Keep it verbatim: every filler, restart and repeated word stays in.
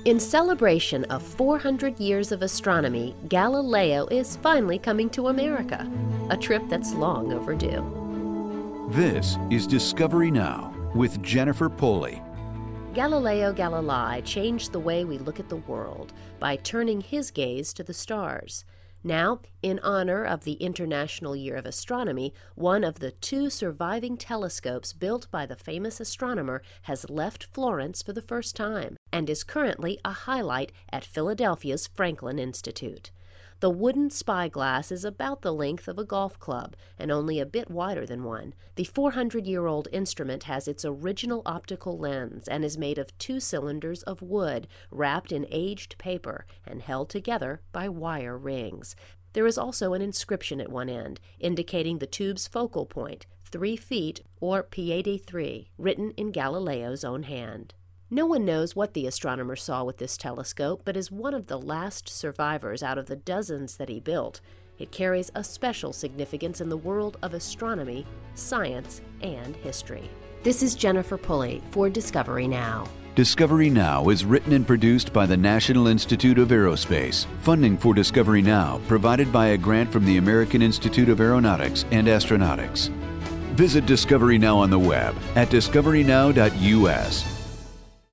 In celebration of four hundred years of astronomy, Galileo is finally coming to America, a trip that's long overdue. This is Discovery Now with Jennifer Poley. Galileo Galilei changed the way we look at the world by turning his gaze to the stars. Now, in honor of the International Year of Astronomy, one of the two surviving telescopes built by the famous astronomer has left Florence for the first time and is currently a highlight at Philadelphia's Franklin Institute. The wooden spyglass is about the length of a golf club and only a bit wider than one. The four hundred year old instrument has its original optical lens and is made of two cylinders of wood wrapped in aged paper and held together by wire rings. There is also an inscription at one end indicating the tube's focal point, three feet or piede three, written in Galileo's own hand. No one knows what the astronomer saw with this telescope, but as one of the last survivors out of the dozens that he built, it carries a special significance in the world of astronomy, science, and history. This is Jennifer Poley for Discovery Now. Discovery Now is written and produced by the National Institute of Aerospace. Funding for Discovery Now provided by a grant from the American Institute of Aeronautics and Astronautics. Visit Discovery Now on the web at discovery now dot U S.